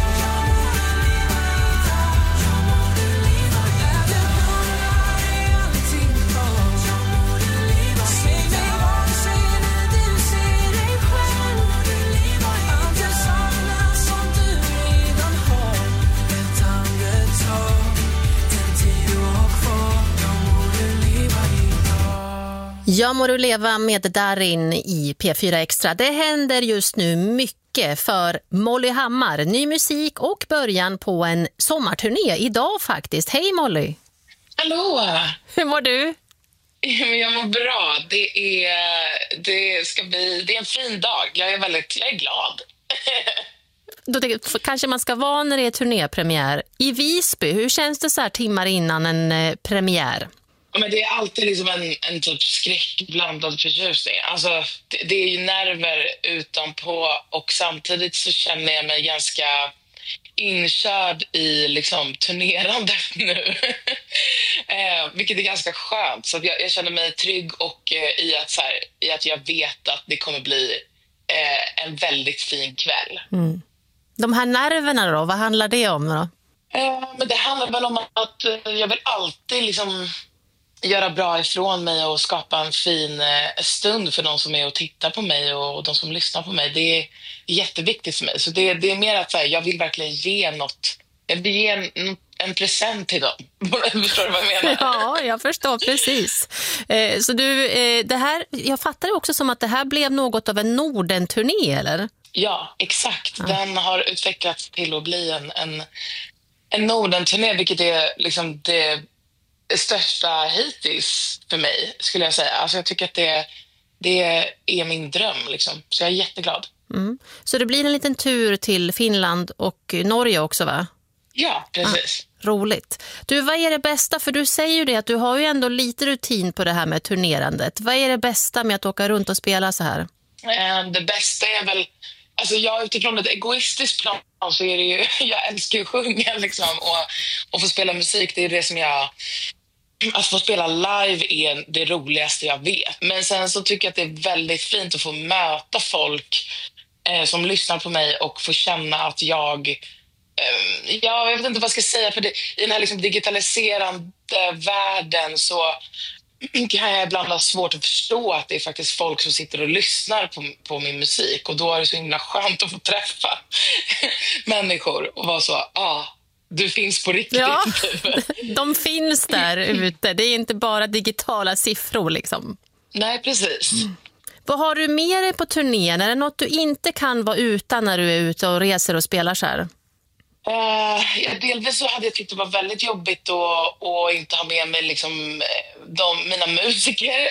Jag må du leva med Darin i P4 Extra. Det händer just nu mycket för Molly Hammar. Ny musik och början på en sommarturné idag faktiskt. Hej Molly! Hallå! Hur mår du? Jag mår bra. Det är en fin dag. Jag är glad. Då kanske man ska vara när det är turnépremiär. I Visby, hur känns det så här timmar innan en premiär? Ja, men det är alltid liksom en typ skräckblandad förtjusning. Alltså, det är ju nerver utanpå, och samtidigt så känner jag mig ganska inkörd i liksom turnerande nu. Vilket är ganska skönt. Så att jag känner mig trygg och i att jag vet att det kommer bli en väldigt fin kväll. Mm. De här nerverna då, vad handlar det om då? Men det handlar väl om att jag vill alltid liksom göra bra ifrån mig och skapa en fin stund för de som är och tittar på mig och de som lyssnar på mig. Det är jätteviktigt för mig. Så det är mer att så här, jag vill verkligen ge något. Jag vill ge en present till dem. Förstår du vad jag menar? Ja, jag förstår precis. Så du, det här, jag fattar också som att det här blev något av en Norden-turné, eller? Ja, exakt. Ja. Den har utvecklats till att bli en Norden-turné, vilket är liksom det största hittills för mig, skulle jag säga. Alltså jag tycker att det är min dröm, liksom. Så jag är jätteglad. Mm. Så det blir en liten tur till Finland och Norge också, va? Ja, precis. Roligt. Du, vad är det bästa? För du säger ju det att du har ju ändå lite rutin på det här med turnerandet. Vad är det bästa med att åka runt och spela så här? Det bästa är väl, alltså jag utifrån ett egoistiskt plan så är det ju, jag älskar ju att sjunga liksom, och få spela musik, det är det som jag, att få spela live är det roligaste jag vet. Men sen så tycker jag att det är väldigt fint att få möta folk som lyssnar på mig och få känna att jag vet inte vad jag ska säga, för det, i den här liksom digitaliserande världen så kan jag ibland ha svårt att förstå att det är faktiskt folk som sitter och lyssnar på min musik, och då är det så himla skönt att få träffa människor och vara så, du finns på riktigt. Ja, de finns där ute. Det är inte bara digitala siffror liksom. Nej, precis. Vad har du med dig på turnén? Är det något du inte kan vara utan när du är ute och reser och spelar så här? Delvis så hade jag tyckt det var väldigt jobbigt att inte ha med mig liksom, mina musiker.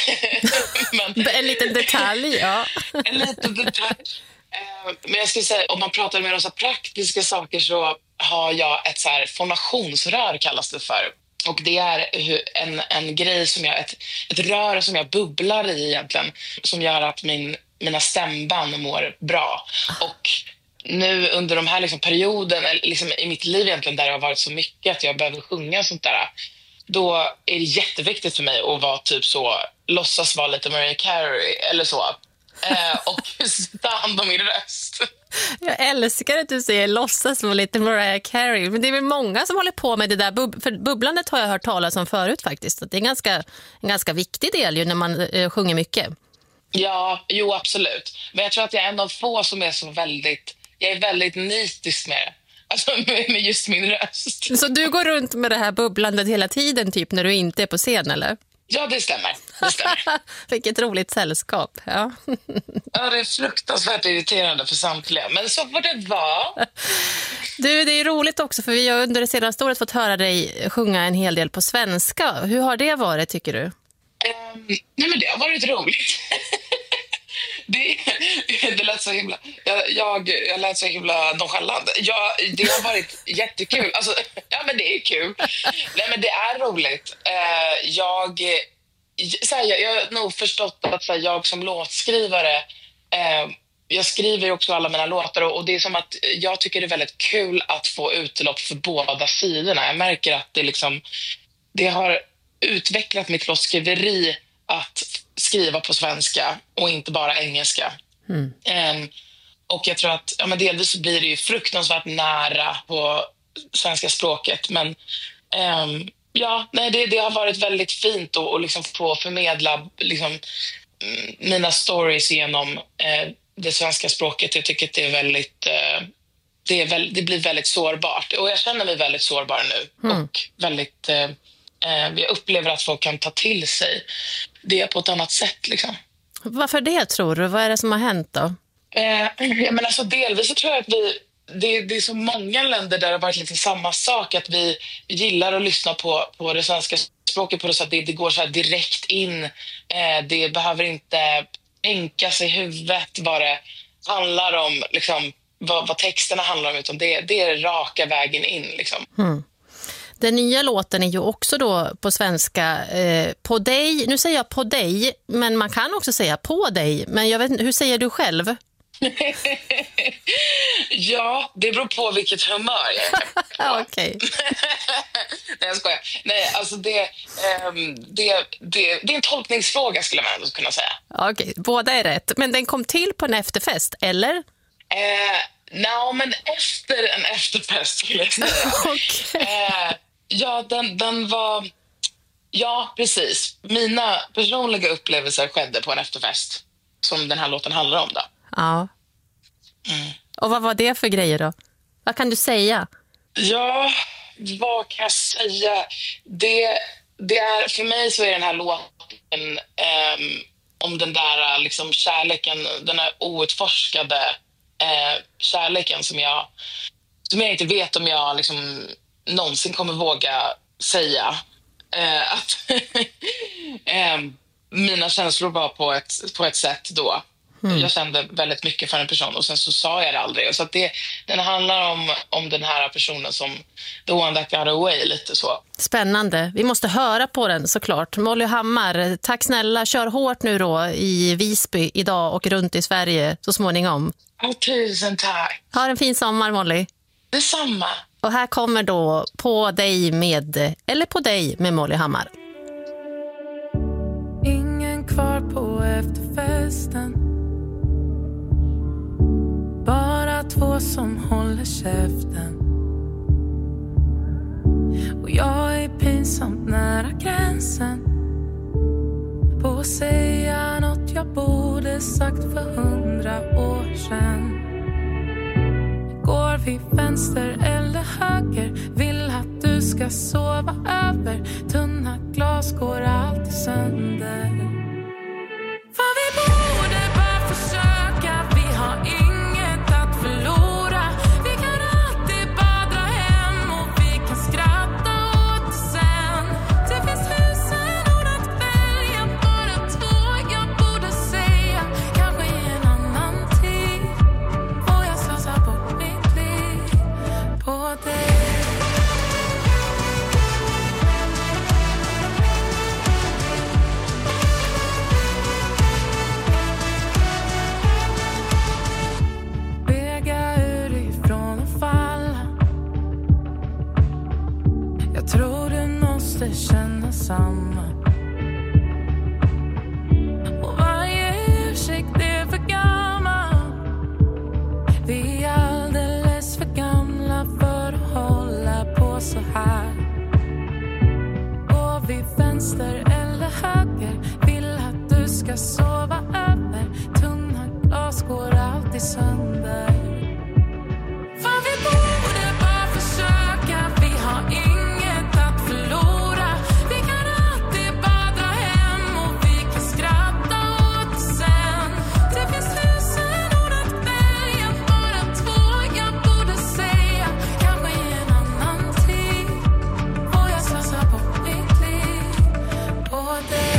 Men, en liten detalj, ja. En liten detalj. Men jag skulle säga, om man pratar med så praktiska saker så har jag ett så här formationsrör, kallas det för. Och det är en grej som ett rör som jag bubblar i egentligen, som gör att mina stämband mår bra. Och nu under de här liksom perioden liksom i mitt liv egentligen, där det har varit så mycket att jag behöver sjunga sånt där, då är det jätteviktigt för mig att vara typ så, låtsas vara lite Mariah Carey eller så, och ta hand om min röst. Jag älskar att du säger låtsas vara lite Mariah Carey, men det är väl många som håller på med det där, för bubblandet har jag hört talas om förut faktiskt, att det är en ganska viktig del ju när man sjunger mycket. Ja, jo absolut, men jag tror att jag är en av få som är så väldigt, jag är väldigt nitisk med det. Alltså med just min röst. Så du går runt med det här bubblandet hela tiden typ när du inte är på scen, eller? Ja, det stämmer. Vilket roligt sällskap. Ja. Ja, det är fruktansvärt irriterande för samtliga. Men så får det vara. Du, det är roligt också, för vi har under det senaste året fått höra dig sjunga en hel del på svenska. Hur har det varit, tycker du? Nej, men det har varit roligt. Det lät så himla... Jag lät så himla nonchalant. Det har varit jättekul. Alltså, ja, men det är kul. Nej, men det är roligt. Jag har nog förstått att jag som låtskrivare... jag skriver ju också alla mina låtar, och det är som att jag tycker det är väldigt kul att få utlopp för båda sidorna. Jag märker att det har utvecklat mitt låtskriveri att skriva på svenska och inte bara engelska. Och jag tror att delvis blir det ju fruktansvärt nära på svenska språket, men det har varit väldigt fint att liksom få förmedla liksom, mina stories genom det svenska språket. Jag tycker att det är väldigt det blir väldigt sårbart, och jag känner mig väldigt sårbar nu och väldigt jag upplever att folk kan ta till sig det på ett annat sätt liksom. Varför det, tror du? Vad är det som har hänt då? Men alltså delvis så tror jag att det är så många länder där det har varit lite samma sak, att vi gillar att lyssna på det svenska språket på det, så att det går så här direkt in. Det behöver inte tänka sig i huvudet vad det handlar om, liksom, vad texterna handlar om, utan det är raka vägen in liksom. Den nya låten är ju också då på svenska, på dig. Nu säger jag på dig, men man kan också säga på dig. Men jag vet inte, hur säger du själv? Ja, det beror på vilket humör jag är. Okej. Nej, jag skojar. Nej, alltså det är en tolkningsfråga, skulle man ändå kunna säga. Okej, båda är rätt. Men den kom till på en efterfest, eller? Men efter en efterfest, skulle jag säga. Okay. Ja, den var... Ja, precis. Mina personliga upplevelser skedde på en efterfest som den här låten handlar om då. Ja. Och vad var det för grejer då? Vad kan du säga? Ja, vad kan jag säga? Det är, för mig så är den här låten om den där liksom kärleken, den här outforskade kärleken som jag inte vet om jag liksom någonsin kommer våga säga. Att mina känslor var på ett sätt då. Jag kände väldigt mycket för en person och sen så sa jag det aldrig. Så att den handlar om den här personen som the one that got away, lite så. Spännande. Vi måste höra på den såklart. Molly Hammar, tack snälla. Kör hårt nu då i Visby idag och runt i Sverige så småningom. Tusen tack. Ha en fin sommar, Molly. Detsamma. Och här kommer då På dig med Molly Hammar. Ingen kvar på efterfesten. Bara två som håller käften. Och jag är pinsamt nära gränsen på att säga något jag borde sagt för 100 år sedan. Går vi vänster eller höger, vill att du ska sova över. Tunna glas går alltid sönder. För vi borde bara försöka, vi har inget att förlora. Vi kan alltid bara dra hem och vi kan skratta åt det sen. Det finns tusen ord att välja, bara två jag borde säga. Kanske i en annan tid, och jag slösar bort mitt liv på dig. Tror du måste känna samma. Och varje ursäkt är för gammal. Vi är alldeles för gamla för att hålla på så här. Går vi vänster eller höger, vill att du ska sova över. Tunna glas går alltid sönder. För vi borde bara försöka, vi har inget att förlora. Vi kan alltid bara dra hem och vi kan skratta åt det sen. Det finns tusen ord att välja, bara två jag borde säga. Kanske i en annan tid, och jag slösar bort mitt liv på dig.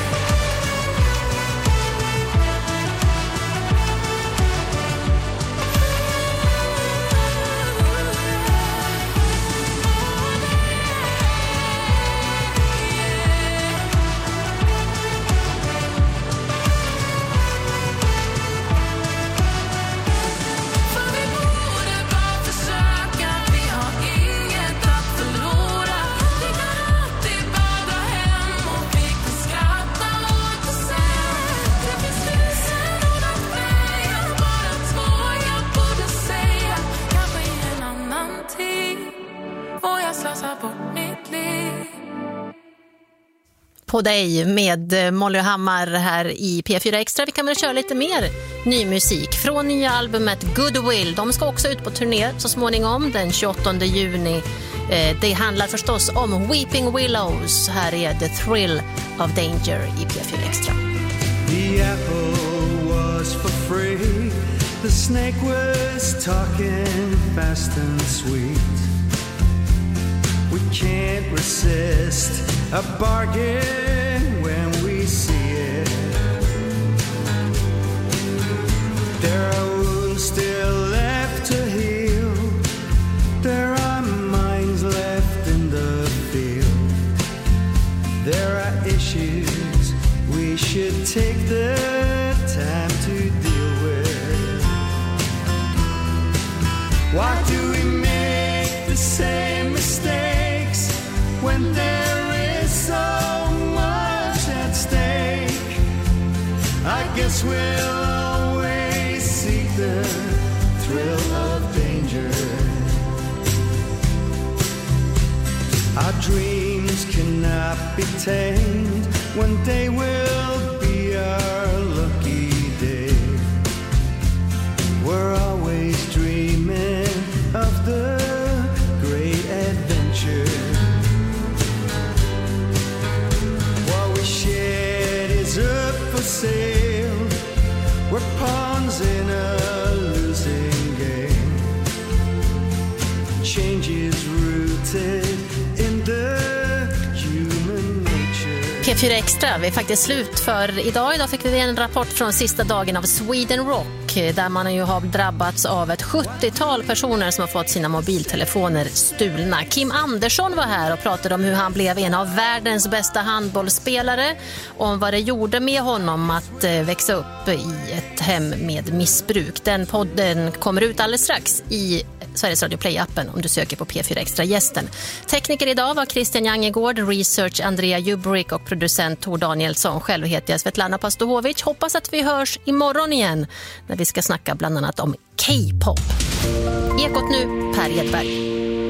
På dig med Molly Hammar här i P4 Extra. Vi kan väl köra lite mer ny musik från nya albumet Goodwill. De ska också ut på turné så småningom den 28 juni. Det handlar förstås om Weeping Willows. Här är The Thrill of Danger i P4 Extra. The apple was for free. The snake was talking fast and sweet. We can't resist a bargain when we see it. There are wounds still left to heal. There are minds left in the field. There are issues we should take the time to deal with. Why do we make the same mistakes when there is so much at stake? I guess we'll always seek the thrill of danger. Our dreams cannot not be tamed. One day will be our lucky day. We're always dreaming of the great adventure. What we shared is up for sale. We're pawns in a losing game. Change is rooted in the human nature. P4 Extra, vi är faktiskt slut för idag. Idag fick vi en rapport från sista dagen av Sweden Rock där man ju har drabbats av ett 70-tal personer som har fått sina mobiltelefoner stulna. Kim Andersson var här och pratade om hur han blev en av världens bästa handbollsspelare, om vad det gjorde med honom att växa upp i ett hem med missbruk. Den podden kommer ut alldeles strax i Sveriges Radio Play-appen om du söker på P4 Extra-gästen. Tekniker idag var Christian Jangegård, research Andrea Jubrick och producent Tor Danielsson. Själv heter jag Svetlana Pastohovic. Hoppas att vi hörs imorgon igen när vi ska snacka bland annat om K-pop. Ekot nu, Per Edberg.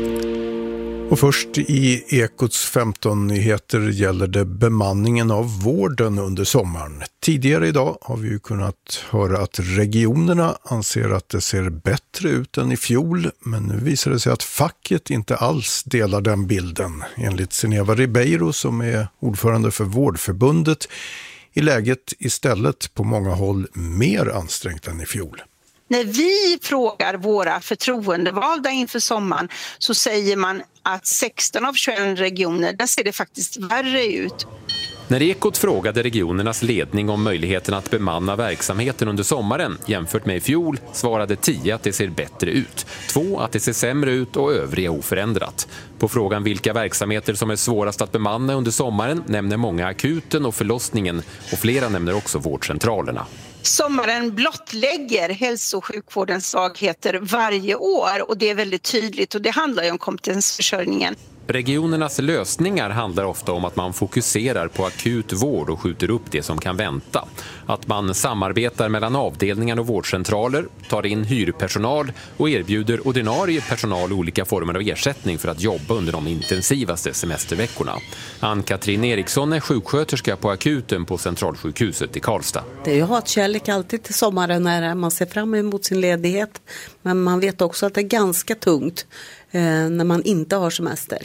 Och först i Ekots 15 nyheter gäller det bemanningen av vården under sommaren. Tidigare idag har vi ju kunnat höra att regionerna anser att det ser bättre ut än i fjol, men nu visar det sig att facket inte alls delar den bilden. Enligt Sineva Ribeiro, som är ordförande för Vårdförbundet, är läget istället på många håll mer ansträngt än i fjol. När vi frågar våra förtroendevalda inför sommaren så säger man att 16 av 21 regioner, där ser det faktiskt värre ut. När Ekot frågade regionernas ledning om möjligheten att bemanna verksamheten under sommaren jämfört med i fjol svarade 10 att det ser bättre ut, 2 att det ser sämre ut och övriga oförändrat. På frågan vilka verksamheter som är svårast att bemanna under sommaren nämner många akuten och förlossningen och flera nämner också vårdcentralerna. Sommaren blottlägger hälso- och sjukvårdens svagheter varje år och det är väldigt tydligt och det handlar ju om kompetensförsörjningen. Regionernas lösningar handlar ofta om att man fokuserar på akut vård och skjuter upp det som kan vänta. Att man samarbetar mellan avdelningar och vårdcentraler, tar in hyrpersonal och erbjuder ordinarie personal olika former av ersättning för att jobba under de intensivaste semesterveckorna. Ann-Katrin Eriksson är sjuksköterska på akuten på Centralsjukhuset i Karlstad. Det är ju hatkärlek alltid till sommaren när man ser fram emot sin ledighet. Men man vet också att det är ganska tungt när man inte har semester.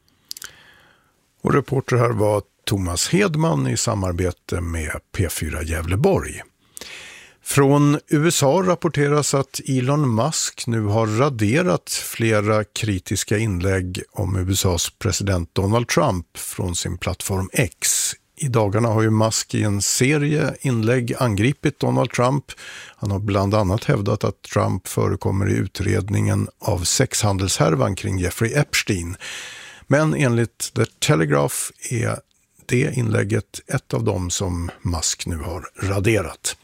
Och reporter här var Thomas Hedman i samarbete med P4 Gävleborg. Från USA rapporteras att Elon Musk nu har raderat flera kritiska inlägg om USAs president Donald Trump från sin plattform X. I dagarna har ju Musk i en serie inlägg angripit Donald Trump. Han har bland annat hävdat att Trump förekommer i utredningen av sexhandelshärvan kring Jeffrey Epstein. Men enligt The Telegraph är det inlägget ett av dem som Musk nu har raderat.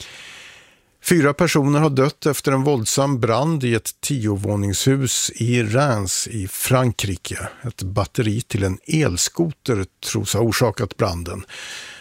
4 personer har dött efter en våldsam brand i ett 10-våningshus i Reims i Frankrike. Ett batteri till en elskoter tros ha orsakat branden.